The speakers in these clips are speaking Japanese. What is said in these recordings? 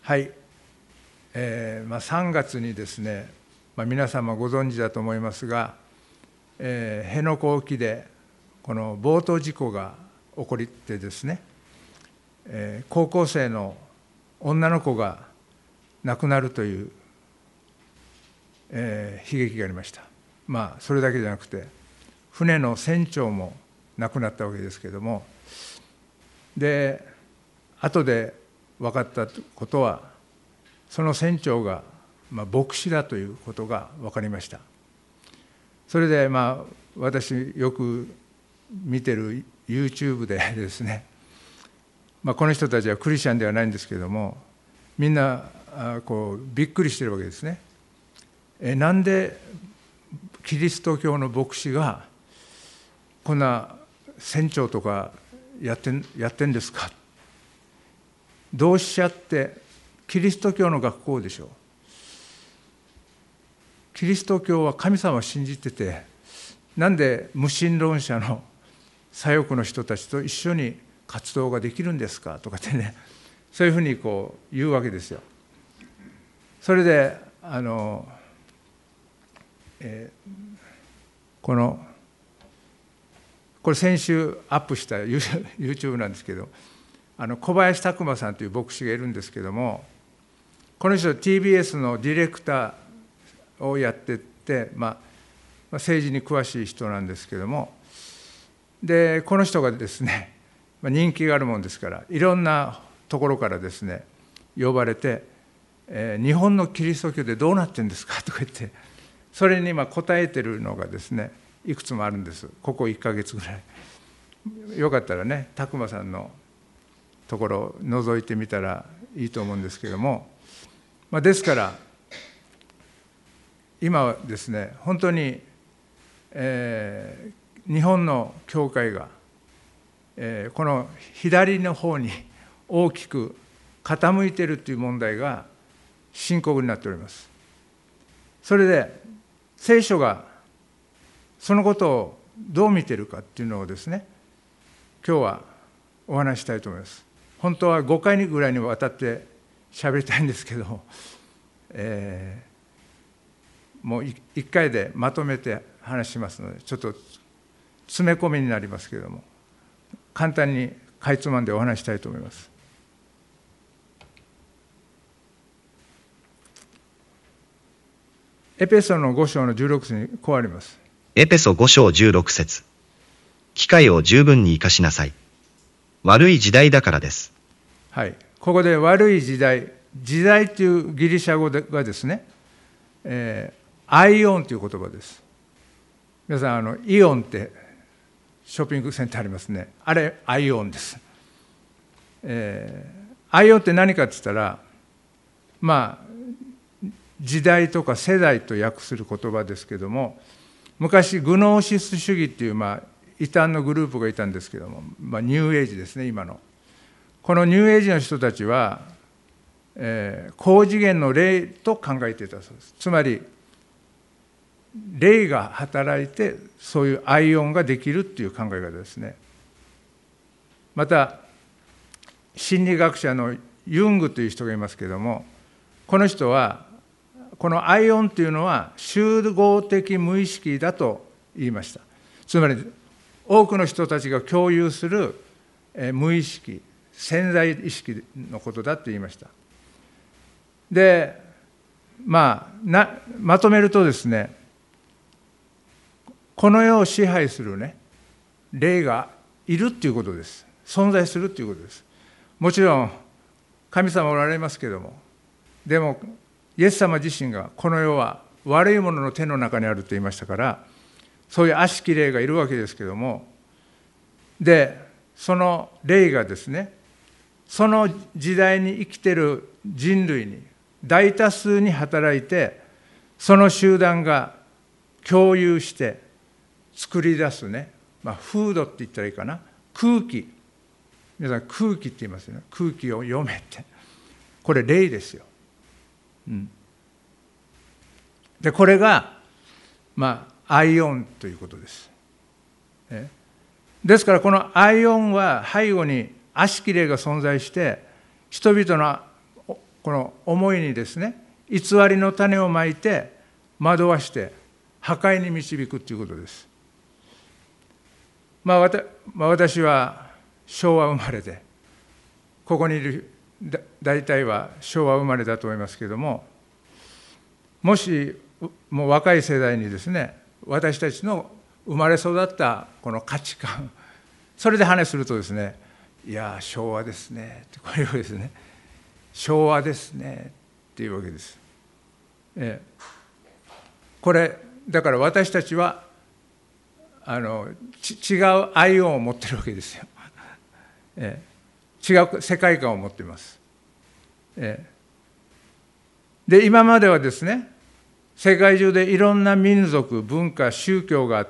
はい、3月にですね、皆様ご存知だと思いますが、辺野古沖でこのボート事故が起こってですね、高校生の女の子が亡くなるという、悲劇がありました。それだけじゃなくて、船の船長も亡くなったわけですけれども、で、後で分かったことは、その船長が牧師だということが分かりました。それで私よく見てる YouTube でですね、この人たちはクリスチャンではないんですけれども、みんなびっくりしてるわけですね。なんでキリスト教の牧師がこんな船長とかやってんですか。同志社ってキリスト教の学校でしょう。キリスト教は神様を信じてて、なんで無神論者の左翼の人たちと一緒に活動ができるんですかとかってね、そういうふうに言うわけですよ。それでこれ先週アップした YouTube なんですけど、小林拓馬さんという牧師がいるんですけども、この人 TBS のディレクターをやってて、政治に詳しい人なんですけども、でこの人がですね、人気があるもんですから、いろんなところからですね呼ばれて、日本のキリスト教でどうなってるんですかとか言って、それに答えてるのがですねいくつもあるんです。ここ1ヶ月ぐらい。よかったらね、拓馬さんのところを覗いてみたらいいと思うんですけども、ですから今はですね、本当に、日本の教会が、この左の方に大きく傾いているという問題が深刻になっております。それで聖書がそのことをどう見ているかっていうのをですね、今日はお話したいと思います。本当は5回ぐらいにわたって喋りたいんですけども、もう1回でまとめて話しますので、ちょっと詰め込みになりますけれども、簡単にかいつまんでお話したいと思います。エペソの5章の16節にこうあります。 エペソ5章16節。機会を十分に生かしなさい。悪い時代だからです。 はい。ここで悪い時代というギリシャ語がですね、アイオンという言葉です。皆さん、イオンってショッピングセンターありますね。あれ、アイオンです。アイオンって何かって言ったら、時代とか世代と訳する言葉ですけども、昔グノーシス主義っていう異端のグループがいたんですけども、ニューエイジですね、今の。このニューエイジの人たちは、高次元の霊と考えていたそうです。つまり霊が働いてそういうアイオンができるっていう考え方ですね。また心理学者のユングという人がいますけれども、この人はこのアイオンというのは集合的無意識だと言いました。つまり多くの人たちが共有する無意識、潜在意識のことだと言いました。で、まとめるとですね、この世を支配するね、霊がいるっていうことです。存在するっていうことです。もちろん神様おられますけれども、でもイエス様自身がこの世は悪いものの手の中にあると言いましたから、そういう悪しき霊がいるわけですけれども、でその霊がですね、その時代に生きている人類に大多数に働いて、その集団が共有して作り出すね、フードって言ったらいいかな、空気、皆さん空気って言いますよね。空気を読めって、これ霊ですよ。でこれがアイオンということです。ですからこのアイオンは背後に悪しき霊が存在して、人々のこの思いにですね、偽りの種をまいて惑わして破壊に導くということです。私は昭和生まれで、ここにいる大体は昭和生まれだと思いますけれども、もしもう若い世代にですね、私たちの生まれ育ったこの価値観、それで話するとですね、いや昭和ですねって、こういうわけですね、昭和ですねっていうわけです。これだから私たちは違うアイオンを持ってるわけですよ。違う世界観を持っています。で今まではですね、世界中でいろんな民族、文化、宗教があって、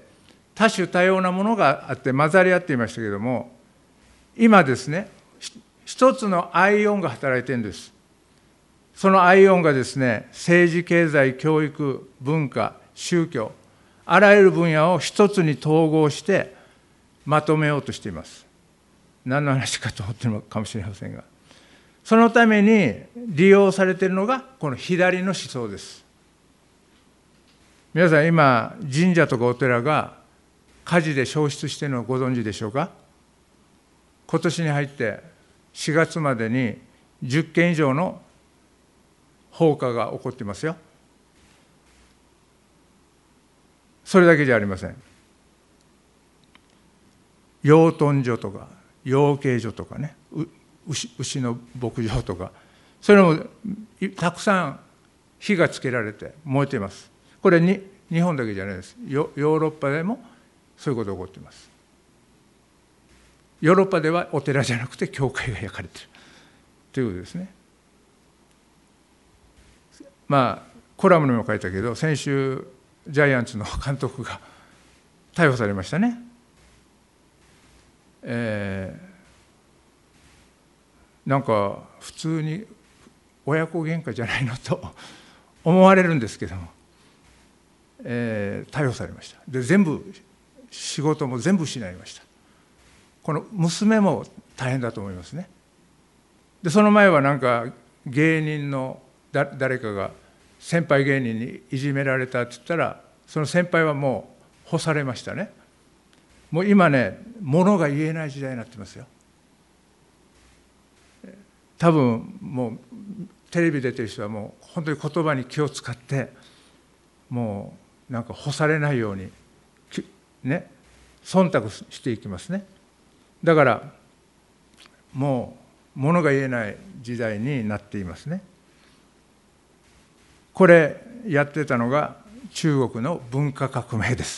多種多様なものがあって混ざり合っていましたけれども、今ですね、一つのアイオンが働いているんです。そのアイオンがですね、政治、経済、教育、文化、宗教、あらゆる分野を一つに統合してまとめようとしています。何の話かと思っているのかもしれませんが、そのために利用されているのがこの左の思想です。皆さん今神社とかお寺が火事で焼失しているのをご存知でしょうか。今年に入って4月までに10件以上の放火が起こっていますよ。それだけじゃありません。養豚所とか養鶏所とかね、牛の牧場とか、それもたくさん火がつけられて燃えています。これに日本だけじゃないです。ヨーロッパでもそういうことが起こっています。ヨーロッパではお寺じゃなくて教会が焼かれているということですね。コラムにも書いたけど、先週ジャイアンツの監督が逮捕されましたね。なんか普通に親子喧嘩じゃないのと思われるんですけども、逮捕されました。で全部仕事も全部失いました。この娘も大変だと思いますね。でその前はなんか芸人の誰かが先輩芸人にいじめられたって言ったら、その先輩はもう干されましたね。もう今ね、物が言えない時代になってますよ。多分もうテレビ出てる人はもう本当に言葉に気を使って、もうなんか干されないようにね、忖度していきますね。だからもう物が言えない時代になっていますね。これやってたのが中国の文化革命です。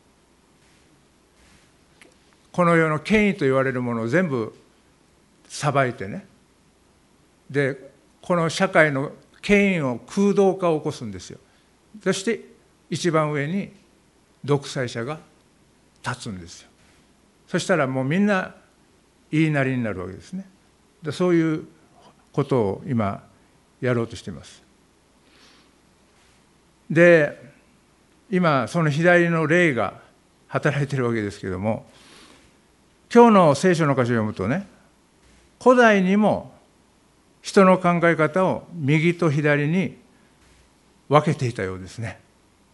この世の権威と言われるものを全部裁いてね、でこの社会の権威を空洞化を起こすんですよ。そして一番上に独裁者が立つんですよ。そしたらもうみんな言いなりになるわけですね。でそういうことを今やろうとしています。で今その左の霊が働いているわけですけれども、今日の聖書の箇所を読むとね、古代にも人の考え方を右と左に分けていたようですね。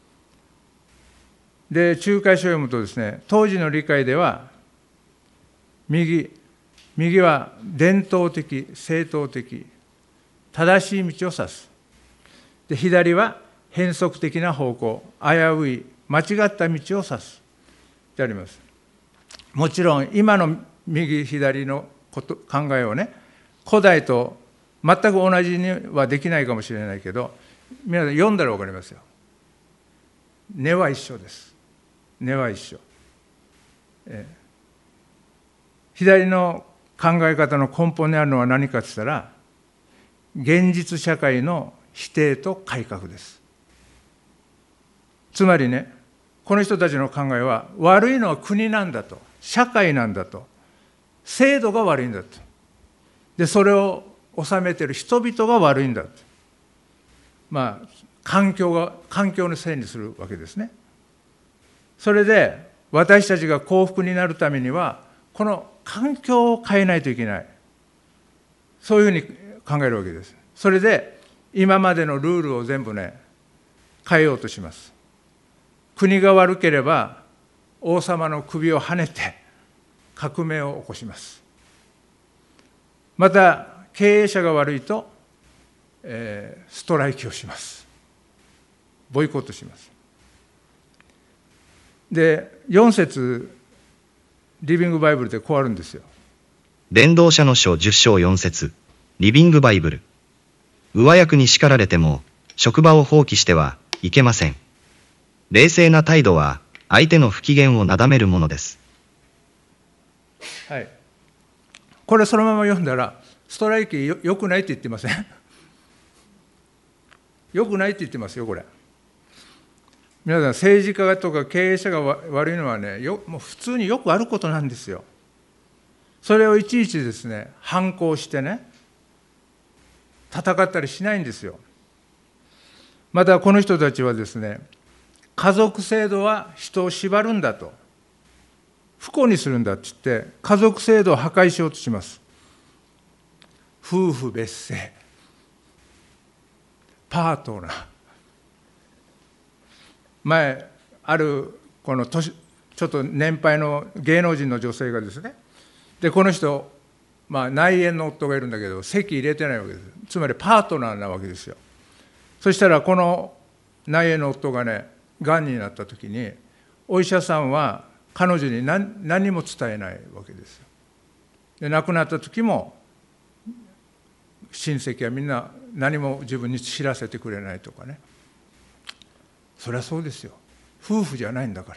で仲介書を読むとですね、当時の理解では右は伝統的、正統的、正しい道を指す。で左は変則的な方向、危うい、間違った道を指すであります。もちろん今の右左の考えをね、古代と全く同じにはできないかもしれないけど、皆さん読んだら分かりますよ。根は一緒です。根は一緒。左の考え方の根本にあるのは何かといったら、現実社会の否定と改革です。つまりね、この人たちの考えは、悪いのは国なんだと、社会なんだと、制度が悪いんだと。でそれを治めている人々が悪いんだと。環境のせいにするわけですね。それで私たちが幸福になるためには、この環境を変えないといけない。そういうふうに考えるわけです。それで今までのルールを全部ね、変えようとします。国が悪ければ王様の首をはねて革命を起こします。また経営者が悪いと、ストライキをします。ボイコットします。で、4節リビングバイブルでこうあるんですよ。 伝道者の書10章4節リビングバイブル。上役に叱られても職場を放棄してはいけません。冷静な態度は相手の不機嫌をなだめるものです。 はい。これそのまま読んだら、ストライキよくないって言ってません？よくないって言ってますよ、これ。皆さん、政治家とか経営者が悪いのはね、もう普通によくあることなんですよ。それをいちいちですね、反抗してね、戦ったりしないんですよ。またこの人たちはですね、家族制度は人を縛るんだと、不幸にするんだって言って、家族制度を破壊しようとします。夫婦別姓、パートナー。前、あるこのちょっと年配の芸能人の女性がですね、でこの人、内縁の夫がいるんだけど、籍入れてないわけです。つまりパートナーなわけですよ。そしたら、この内縁の夫がね、がんになったときに、お医者さんは彼女に何も伝えないわけですよ。で亡くなった時も、親戚はみんな何も自分に知らせてくれないとかね。そりゃそうですよ。夫婦じゃないんだから。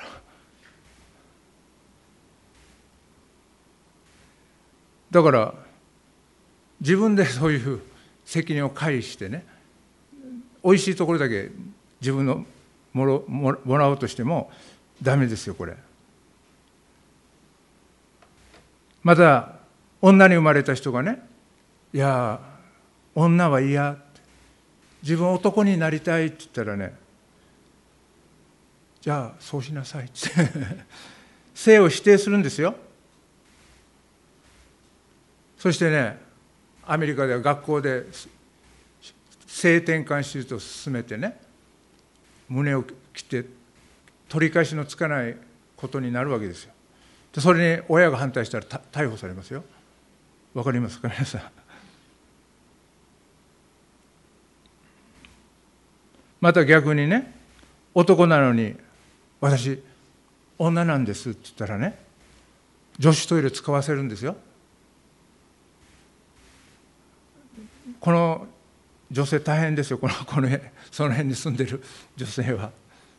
だから自分でそういう責任を回避してね、おいしいところだけ自分のもらおうとしてもダメですよ、これ。また女に生まれた人がね、いや女は嫌、自分男になりたいって言ったらね、じゃあそうしなさいって性を否定するんですよ。そしてね、アメリカでは学校で性転換手術を進めてね、胸を切って取り返しのつかないことになるわけですよ。でそれに親が反対したら逮捕されますよ。わかりますか皆さん。また逆にね、男なのに私女なんですって言ったらね、女子トイレ使わせるんですよ。この女性大変ですよ、その辺に住んでる女性は。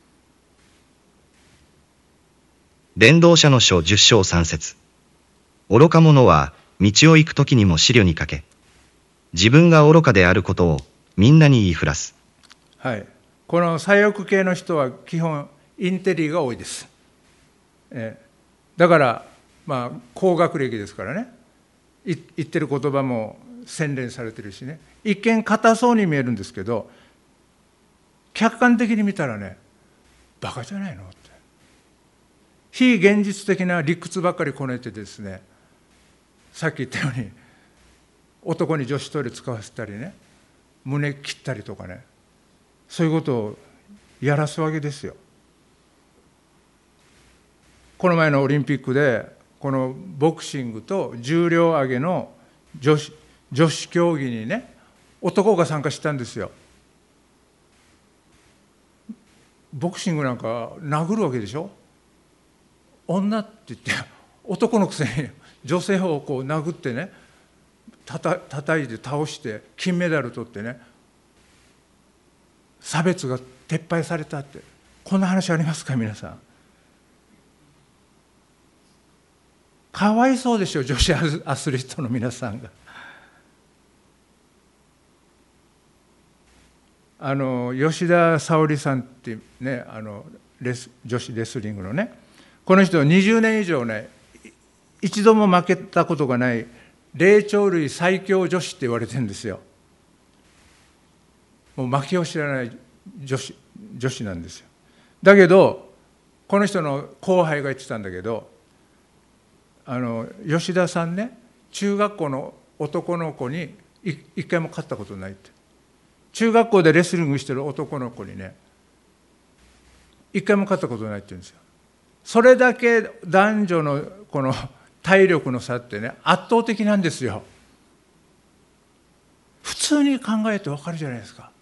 伝道者の書10章3節愚か者は道を行くときにも思慮にかけ、自分が愚かであることをみんなに言いふらす。 はい、この左翼系の人は基本インテリが多いです。だから高学歴ですからね、言ってる言葉も洗練されてるしね、一見硬そうに見えるんですけど、客観的に見たらね、バカじゃないのって、非現実的な理屈ばっかりこねてですね、さっき言ったように男に女子トイレ使わせたりね、胸切ったりとかね、そういうことをやらすわけですよ。この前のオリンピックでこのボクシングと重量挙げの女子競技にね、男が参加したんですよ。ボクシングなんか殴るわけでしょ。女って言って男のくせに女性をこう殴ってね、叩いて倒して金メダル取ってね、差別が撤廃されたって、こんな話ありますか皆さん。かわいそうでしょ、女子アスリートの皆さんが。吉田沙保里さんってね、女子レスリングのね、この人20年以上ね、一度も負けたことがない霊長類最強女子って言われてるんですよ。もう負けを知らない女子なんですよ。だけどこの人の後輩が言ってたんだけど、吉田さんね、中学校の男の子に一回も勝ったことないって。中学校でレスリングしてる男の子にね、一回も勝ったことないって言うんですよ。それだけ男女のこの体力の差ってね、圧倒的なんですよ。普通に考えてわかるじゃないですか。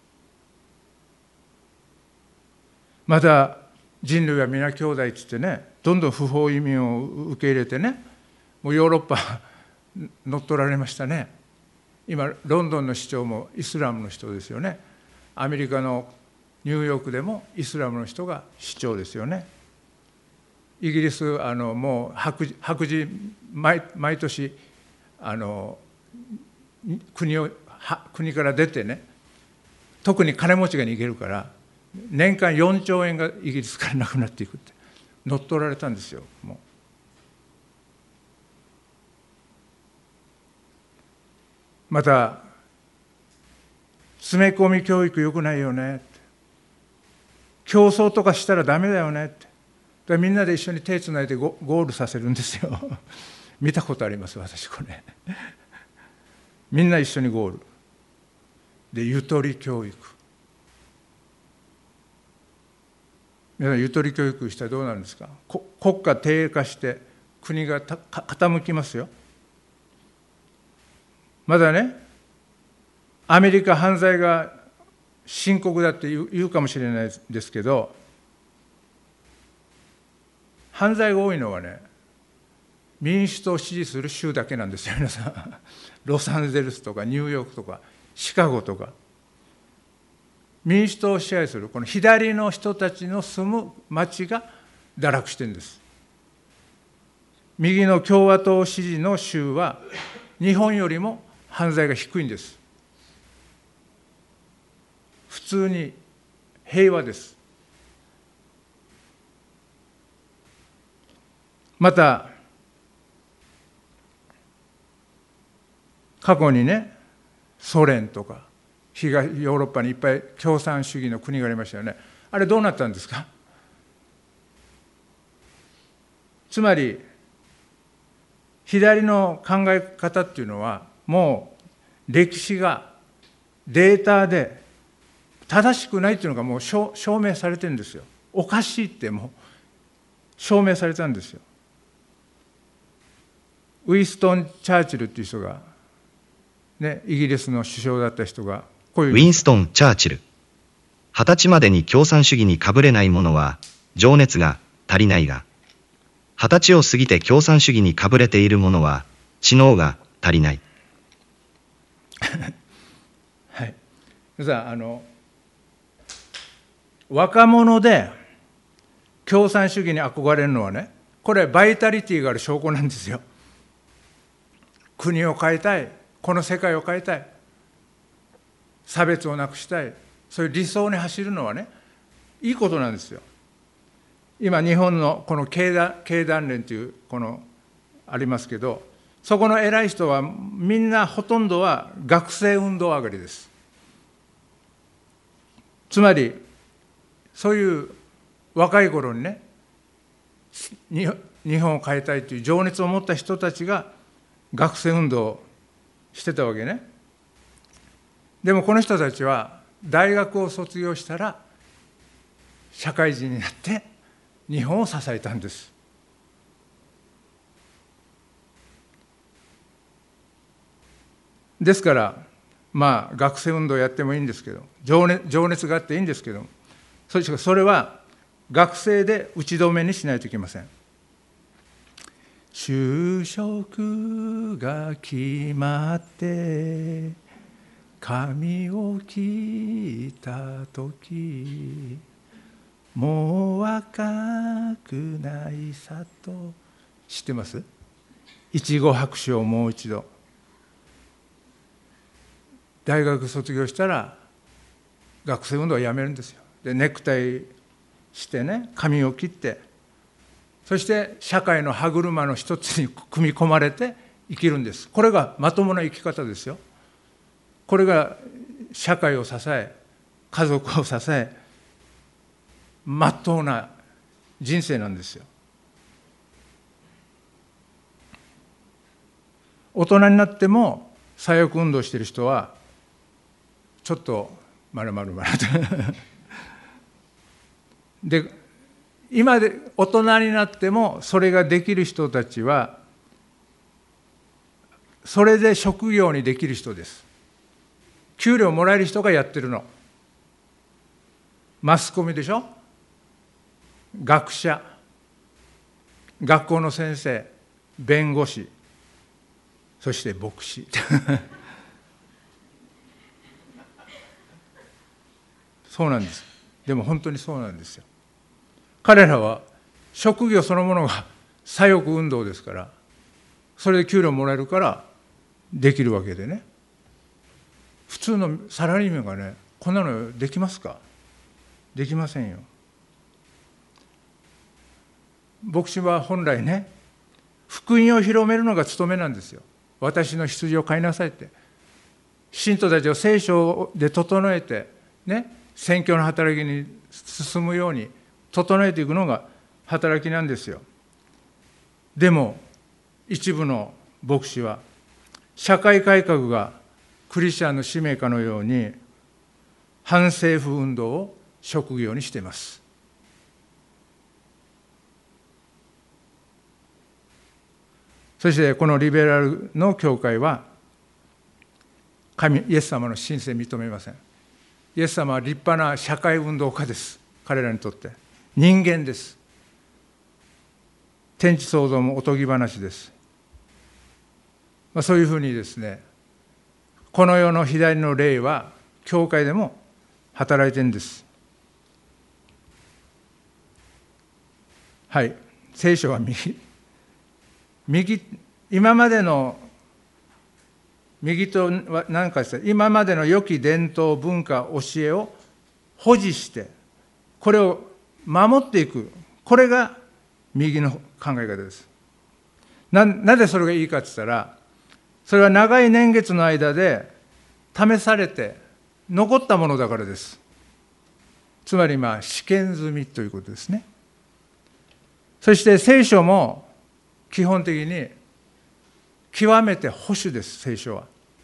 また人類は皆兄弟っつってね、どんどん不法移民を受け入れてね、もうヨーロッパ乗っ取られましたね。今ロンドンの市長もイスラムの人ですよね。アメリカのニューヨークでもイスラムの人が市長ですよね。イギリスもう白人毎年国から出てね、特に金持ちが逃げるから年間4兆円がイギリスからなくなっていくって、乗っ取られたんですよ。もうまた詰め込み教育良くないよねって、競争とかしたらダメだよねって、みんなで一緒に手つないでゴールさせるんですよ見たことあります私これみんな一緒にゴールで、ゆとり教育。皆さん、ゆとり教育したらどうなるんですか。国家低下して国が傾きますよ。まだね、アメリカ犯罪が深刻だって言うかもしれないですけど、犯罪が多いのはね、民主党を支持する州だけなんですよ皆さんロサンゼルスとかニューヨークとかシカゴとか、民主党を支配するこの左の人たちの住む町が堕落してるんです。右の共和党支持の州は日本よりも犯罪が低いんです。普通に平和です。また過去にね、ソ連とか東ヨーロッパにいっぱい共産主義の国がありましたよね。あれどうなったんですか。つまり左の考え方っていうのはもう歴史がデータで正しくないっていうのがもう証明されてるんですよ。おかしいってもう証明されたんですよ。ウィンストン・チャーチルっていう人が、ね、イギリスの首相だった人がこういう。 ウィンストン・チャーチル。20歳までに共産主義にかぶれない者は情熱が足りないが、20歳を過ぎて共産主義にかぶれている者は知能が足りない。 はい。さあ、若者で共産主義に憧れるのはね、これバイタリティがある証拠なんですよ。国を変えたい、この世界を変えたい、差別をなくしたい、そういう理想に走るのはね、いいことなんですよ。今日本のこの経団連というありますけど、そこの偉い人はみんなほとんどは学生運動上がりです。つまりそういう若い頃にね、日本を変えたいという情熱を持った人たちが学生運動をしてたわけね。でもこの人たちは大学を卒業したら社会人になって日本を支えたんです。ですからまあ学生運動やってもいいんですけど、情熱があっていいんですけど、それは学生で打ち止めにしないといけません。就職が決まって髪を切った時、もう若くないさと。知ってます？いちご白書をもう一度。大学卒業したら学生運動をやめるんですよ。でネクタイしてね、髪を切って、そして社会の歯車の一つに組み込まれて生きるんです。これがまともな生き方ですよ。これが社会を支え、家族を支え、まっとうな人生なんですよ。大人になっても左翼運動している人はちょっと丸々とで、今で大人になってもそれができる人たちはそれで職業にできる人です。給料もらえる人がやってるの。マスコミでしょ、学者、学校の先生、弁護士、そして牧師そうなんです。でも本当にそうなんですよ。彼らは職業そのものが左翼運動ですから、それで給料もらえるからできるわけでね。普通のサラリーマンがね、こんなのできますか？できませんよ。牧師は本来ね、福音を広めるのが務めなんですよ。私の羊を飼いなさいって。信徒たちを聖書で整えて、ね、宣教の働きに進むように整えていくのが働きなんですよ。でも、一部の牧師は、社会改革がクリスチャンの使命かのように、反政府運動を職業にしています。そしてこのリベラルの教会はイエス様の神聖を認めません。イエス様は立派な社会運動家です。彼らにとって人間です。天地創造もおとぎ話です。そういうふうにですね、この世の左の霊は教会でも働いてるんです。はい、聖書は今までの右とは何かですね、今までの良き伝統、文化、教えを保持して、これを守っていく、これが右の考え方です。なぜそれがいいかって言ったら、それは長い年月の間で試されて残ったものだからです。つまり試験済みということですね。そして聖書も基本的に極めて保守です。聖書は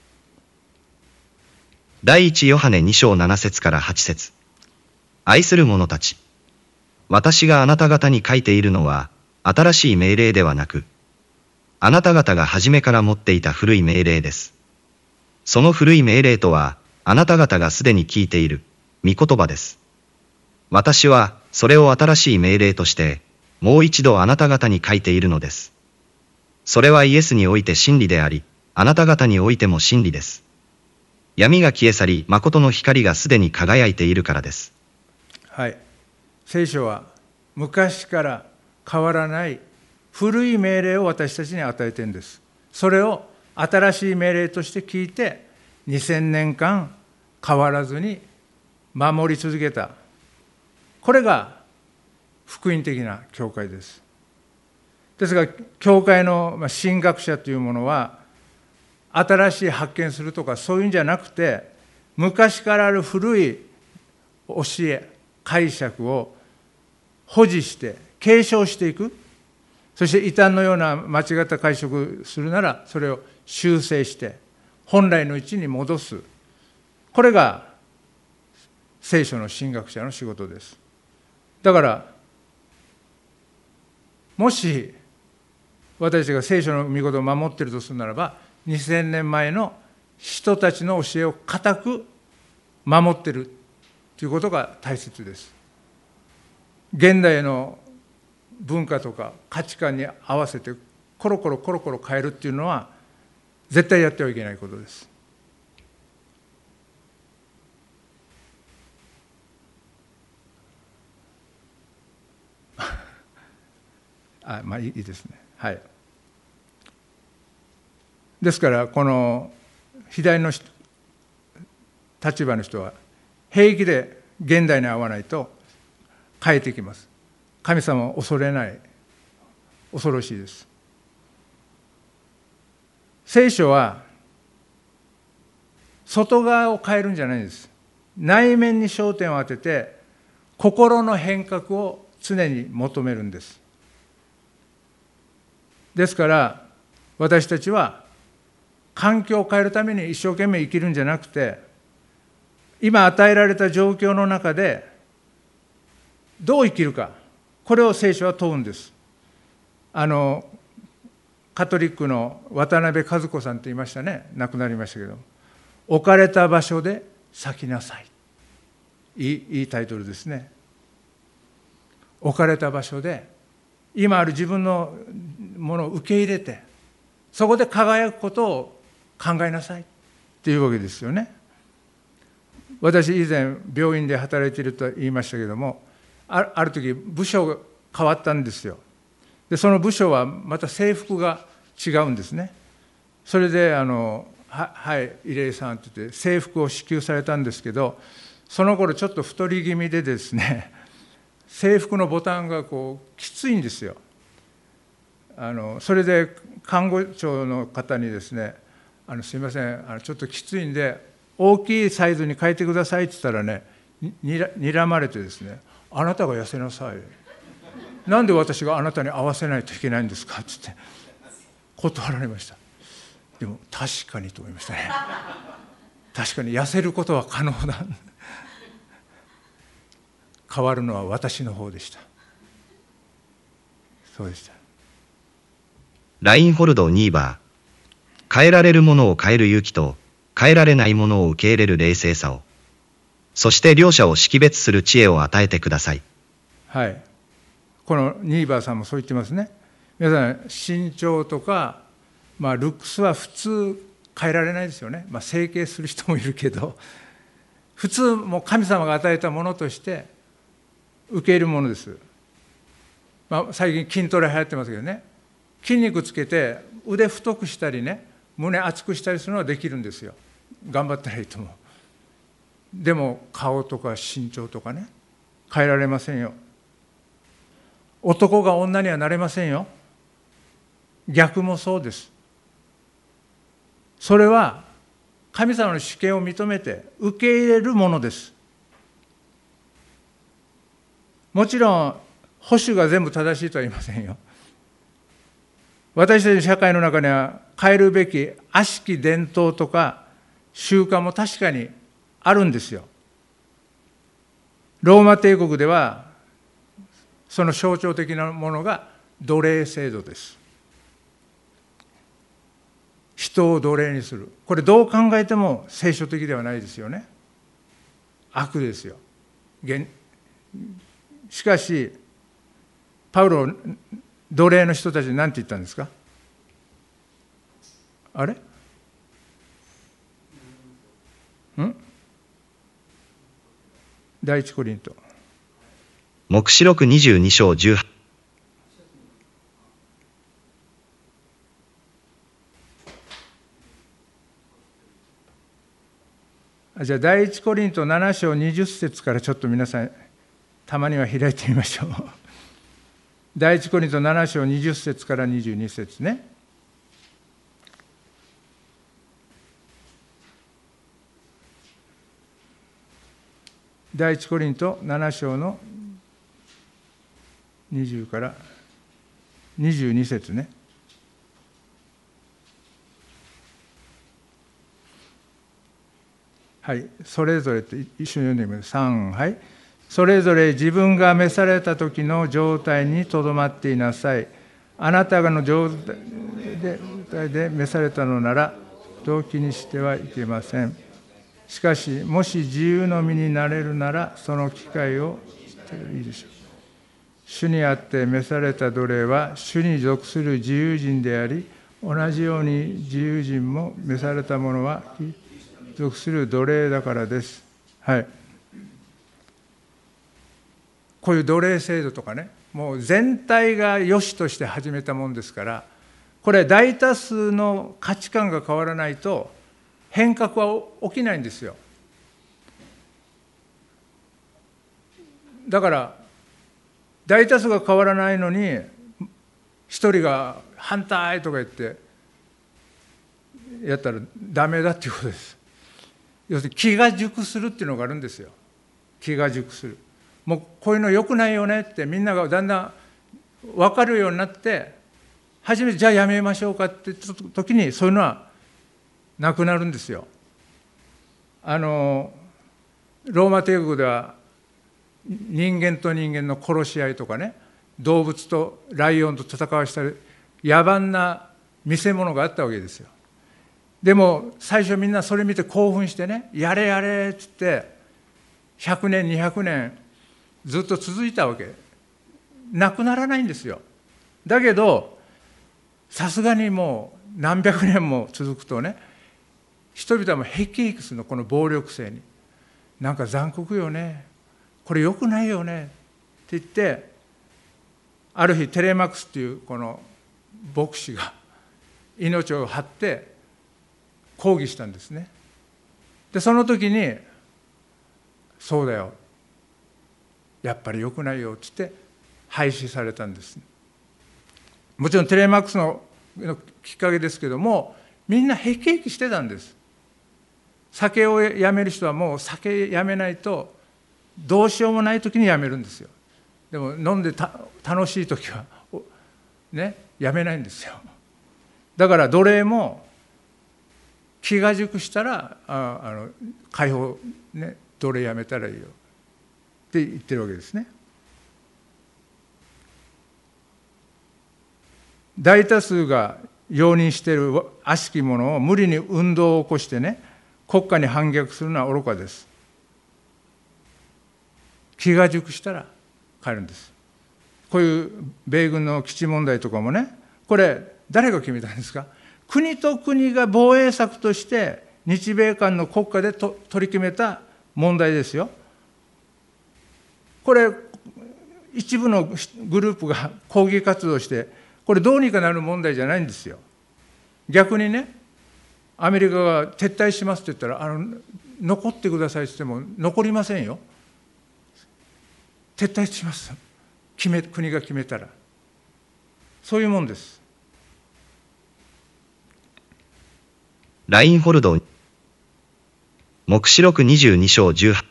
第一ヨハネ2章7節から8節。愛する者たち、私があなた方に書いているのは新しい命令ではなく、あなた方が初めから持っていた古い命令です。その古い命令とは、あなた方がすでに聞いている御言葉です。私はそれを新しい命令として、もう一度あなた方に書いているのです。それはイエスにおいて真理であり、あなた方においても真理です。闇が消え去り、誠の光がすでに輝いているからです。 はい。聖書は昔から変わらない古い命令を私たちに与えているんです。それを新しい命令として聞いて、2000年間変わらずに守り続けた。これが福音的な教会です。ですが、教会の神学者というものは、新しい発見するとかそういうんじゃなくて、昔からある古い教え、解釈を保持して継承していく。そして異端のような間違った解釈するなら、それを修正して本来の位置に戻す。これが聖書の神学者の仕事です。だからもし私たちが聖書の御言葉を守っているとするならば、2000年前の人たちの教えを固く守っているということが大切です。現代の文化とか価値観に合わせてコロコロ変えるっていうのは絶対やってはいけないことです。いいですね。はい。ですからこの左の立場の人は平気で現代に合わないと変えてきます。神様を恐れない、恐ろしいです。聖書は外側を変えるんじゃないんです。内面に焦点を当てて心の変革を常に求めるんです。ですから私たちは環境を変えるために一生懸命生きるんじゃなくて、今与えられた状況の中でどう生きるか、これを聖書は問うんです。カトリックの渡辺和子さんと言いましたね、亡くなりましたけど、置かれた場所で咲きなさい。いいタイトルですね。置かれた場所で今ある自分のものを受け入れて、そこで輝くことを考えなさいっていうわけですよね。私以前病院で働いていると言いましたけども、ある時部署が変わったんですよ。でその部署はまた制服が違うんですね。それではい入江さんって言って制服を支給されたんですけど、その頃ちょっと太り気味でですね、制服のボタンがきついんですよ。それで看護長の方にですね、すいません、ちょっときついんで大きいサイズに変えてくださいって言ったらね、にらまれてですね、あなたが痩せなさい、なんで私があなたに合わせないといけないんですかって言って断られました。でも確かにと思いましたね。確かに痩せることは可能だ。変わるのは私の方でした。そうでした。 ラインホルド・ニーバー。変えられるものを変える勇気と、変えられないものを受け入れる冷静さを。そして両者を識別する知恵を与えてください。 はい。このニーバーさんもそう言ってますね。皆さん、身長とか、ルックスは普通変えられないですよね。整形する人もいるけど、普通もう神様が与えたものとして受け入れるものです。最近筋トレ流行ってますけどね、筋肉つけて腕太くしたりね、胸厚くしたりするのはできるんですよ。頑張ったらいいと思う。でも顔とか身長とかね、変えられませんよ。男が女にはなれませんよ。逆もそうです。それは神様の主権を認めて受け入れるものです。もちろん保守が全部正しいとは言いませんよ。私たちの社会の中には変えるべき悪しき伝統とか習慣も確かにあるんですよ。ローマ帝国ではその象徴的なものが奴隷制度です。人を奴隷にする。これどう考えても聖書的ではないですよね。悪ですよ。しかしパウロ、奴隷の人たちに何て言ったんですか？あれ？第一コリント。 黙示録22章18。 じゃあ第一コリント7章20節からちょっと皆さんたまには開いてみましょう。第一コリント7章20節から22節ね。第一コリント7章の20から22節ね。はい、それぞれって一緒に読んでみます。3、はい。それぞれ自分が召された時の状態にとどまっていなさい。あなたがの状態で召されたのなら、動機にしてはいけません。しかし、もし自由の身になれるなら、その機会をしていいでしょう。主にあって召された奴隷は、主に属する自由人であり、同じように自由人も召された者は、属する奴隷だからです。はい。こういう奴隷制度とかね、もう全体が良しとして始めたもんですから、これ大多数の価値観が変わらないと変革は起きないんですよ。だから大多数が変わらないのに一人が反対とか言ってやったらダメだっていうことです。要するに気が熟するっていうのがあるんですよ。気が熟する。もうこういうの良くないよねってみんながだんだん分かるようになって、初めてじゃあやめましょうかって時にそういうのはなくなるんですよ。ローマ帝国では人間と人間の殺し合いとかね、動物とライオンと戦わしたり野蛮な見せ物があったわけですよ。でも最初みんなそれ見て興奮してね、やれやれっつって100年200年ずっと続いたわけ。なくならないんですよ。だけどさすがにもう何百年も続くとね、人々もへきへきするの、この暴力性に。なんか残酷よね、これ良くないよねって言って、ある日テレマクスっていうこの牧師が命を張って抗議したんですね。でその時に、そうだよ、やっぱり良くないよって言って廃止されたんです。もちろんテレマックスのきっかけですけども、みんなへきへきしてたんです。酒をやめる人はもう酒やめないとどうしようもない時にやめるんですよ。でも飲んで楽しい時はね、やめないんですよ。だから奴隷も気が熟したら解放ね、奴隷やめたらいいよって言ってるわけですね。大多数が容認している悪しきものを無理に運動を起こしてね、国家に反逆するのは愚かです。気が熟したら帰るんです。こういう米軍の基地問題とかもね、これ誰が決めたんですか？国と国が防衛策として日米間の国家で取り決めた問題ですよ。これ一部のグループが抗議活動して、これどうにかなる問題じゃないんですよ。逆にね、アメリカが撤退しますって言ったら、残ってくださいって言っても残りませんよ。撤退します。国が決めたら。そういうもんです。 ラインホルド、黙示録22章18。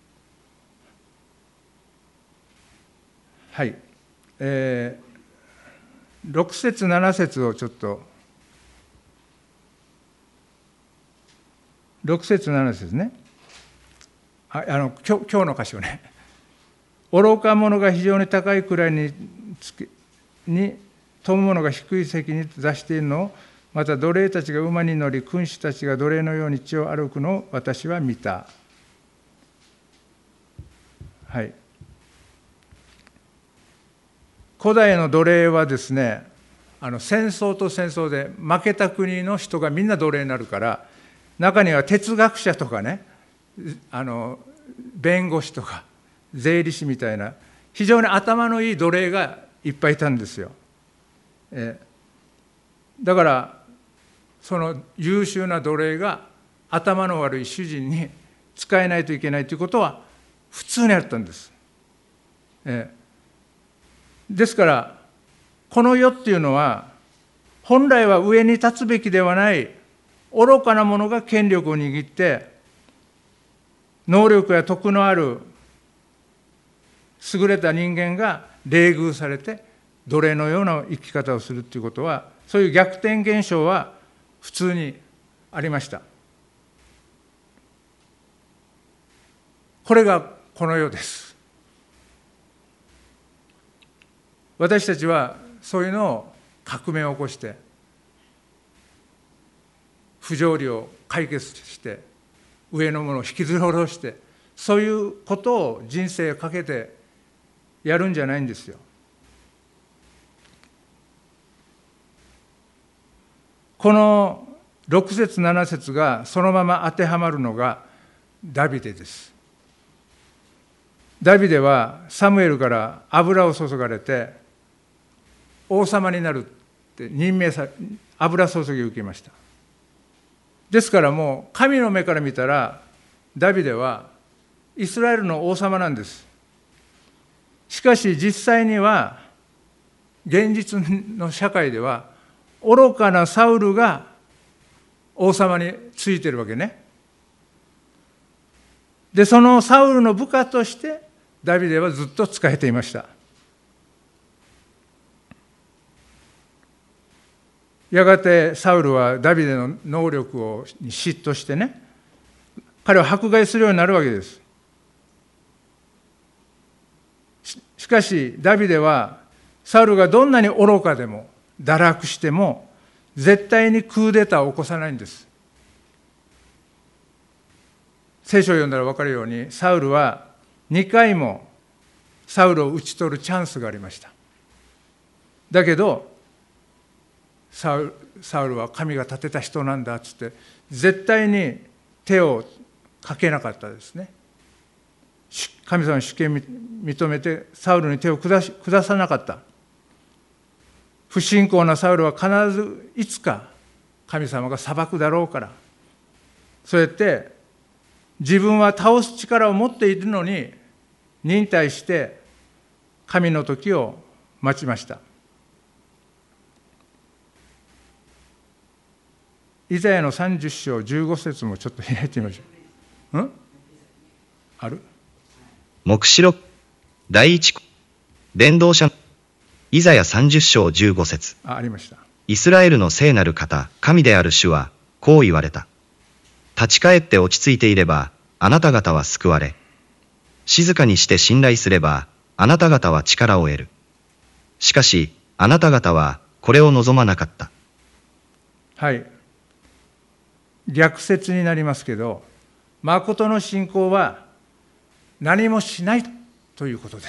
はい。6節7節をちょっと、6節7節ね。今日の箇所ね。愚か者が非常に高い位に富む者が低い席に座しているのを、また奴隷たちが馬に乗り、君主たちが奴隷のように地を歩くのを私は見た。はい。古代の奴隷はですね、戦争と戦争で負けた国の人がみんな奴隷になるから、中には哲学者とかね、弁護士とか税理士みたいな非常に頭のいい奴隷がいっぱいいたんですよ。だからその優秀な奴隷が頭の悪い主人に使えないといけないということは普通にあったんです。ですからこの世っていうのは本来は上に立つべきではない愚かな者が権力を握って、能力や徳のある優れた人間が冷遇されて奴隷のような生き方をするということは、そういう逆転現象は普通にありました。これがこの世です。私たちはそういうのを革命を起こして不条理を解決して上のものを引きずり下ろして、そういうことを人生をかけてやるんじゃないんですよ。この6節7節がそのまま当てはまるのがダビデです。ダビデはサムエルから油を注がれて王様になるって任命され、油注ぎを受けました。ですからもう神の目から見たらダビデはイスラエルの王様なんです。しかし実際には現実の社会では愚かなサウルが王様についてるわけね。でそのサウルの部下としてダビデはずっと仕えていました。 やがてサウルはダビデの能力に嫉妬してね、彼を迫害するようになるわけです。しかしダビデはサウルがどんなに愚かでも堕落しても絶対にクーデターを起こさないんです。聖書を読んだら分かるように、サウルは2回もサウルを討ち取るチャンスがありました。だけどサウルは神が立てた人なんだっつって絶対に手をかけなかったですね。神様の主権を認めてサウルに手を下さなかった。不信仰なサウルは必ずいつか神様が裁くだろうから、そうやって自分は倒す力を持っているのに忍耐して神の時を待ちました。イザヤの30章15節もちょっと開いてみましょう。ある？ 黙示録第一伝道者イザヤ30章15節。 ありました。 イスラエルの聖なる方、神である主は、こう言われた。立ち返って落ち着いていれば、あなた方は救われ。静かにして信頼すれば、あなた方は力を得る。しかし、あなた方は、これを望まなかった。 はい。逆説になりますけど、誠の信仰は何もしないということです。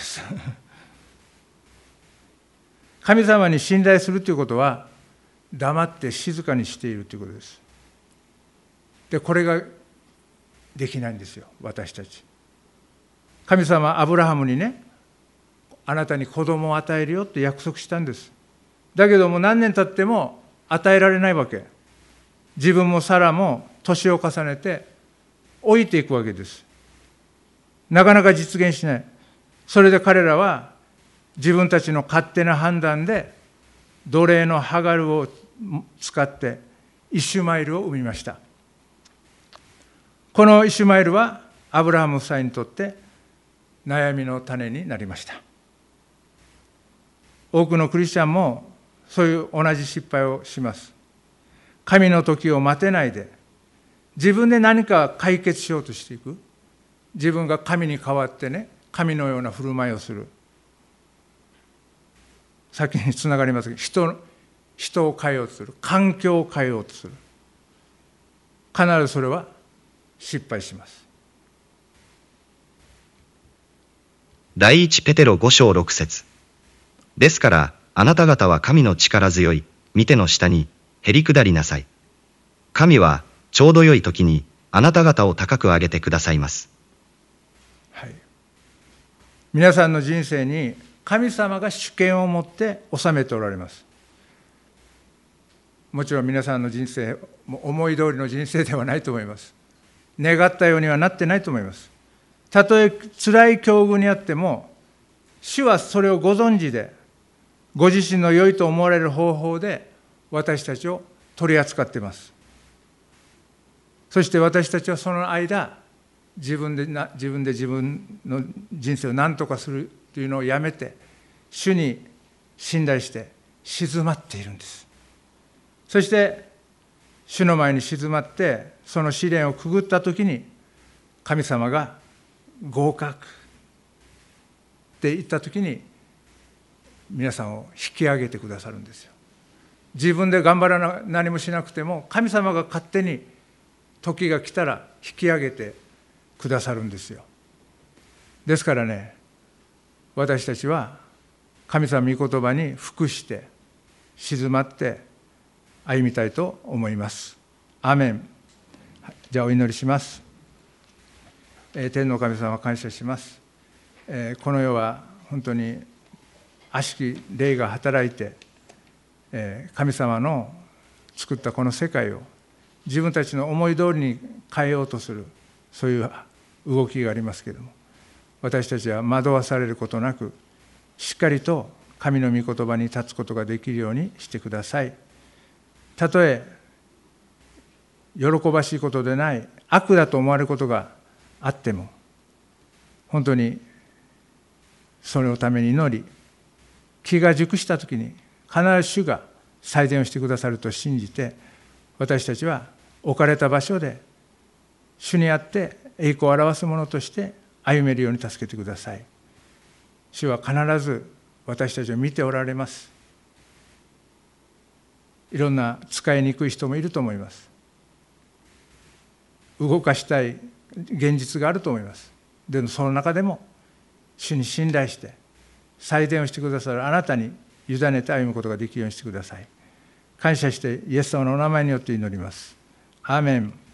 神様に信頼するということは、黙って静かにしているということです。で、これができないんですよ、私たち。神様はアブラハムにね、あなたに子供を与えるよって約束したんです。だけども何年経っても与えられないわけ。自分もサラも年を重ねて老いていくわけです。なかなか実現しない。それで彼らは自分たちの勝手な判断で奴隷のハガルを使ってイシュマエルを生みました。このイシュマエルはアブラハム夫妻にとって悩みの種になりました。多くのクリスチャンもそういう同じ失敗をします。神の時を待てないで、自分で何か解決しようとしていく。自分が神に代わってね、神のような振る舞いをする。先につながりますけど、人を変えようとする。環境を変えようとする。必ずそれは失敗します。 第一ペテロ5章6節。ですから、あなた方は神の力強い、御手の下に、へり下りなさい。神は、ちょうど良い時に、あなた方を高く上げてくださいます。 はい。皆さんの人生に、神様が主権を持って治めておられます。もちろん皆さんの人生、思い通りの人生ではないと思います。願ったようにはなってないと思います。たとえ辛い境遇にあっても、主はそれをご存知で、ご自身の良いと思われる方法で私たちを取り扱っています。そして私たちはその間、自分で自分の人生を何とかするというのをやめて、主に信頼して静まっているんです。そして主の前に静まって、その試練をくぐったときに、神様が合格って言ったときに、皆さんを引き上げてくださるんですよ。自分で頑張らな、何もしなくても、神様が勝手に時が来たら引き上げてくださるんですよ。ですからね、私たちは神様御言葉に服して静まって歩みたいと思います。アーメン。じゃあお祈りします。天の神様、感謝します。この世は本当に悪しき霊が働いて、神様の作ったこの世界を自分たちの思い通りに変えようとする、そういう動きがありますけれども、私たちは惑わされることなく、しっかりと神の御言葉に立つことができるようにしてください。たとえ喜ばしいことでない悪だと思われることがあっても、本当にそれのために祈り、気が熟したときに必ず主が祭殿をしてくださると信じて、私たちは置かれた場所で主にあって栄光を表すものとして歩めるように助けてください。主は必ず私たちを見ておられます。いろんな使いにくい人もいると思います。動かしたい現実があると思います。でもその中でも主に信頼して祭殿をしてくださるあなたに委ねて歩むことができるようにしてください。感謝してイエス様のお名前によって祈ります。アーメン。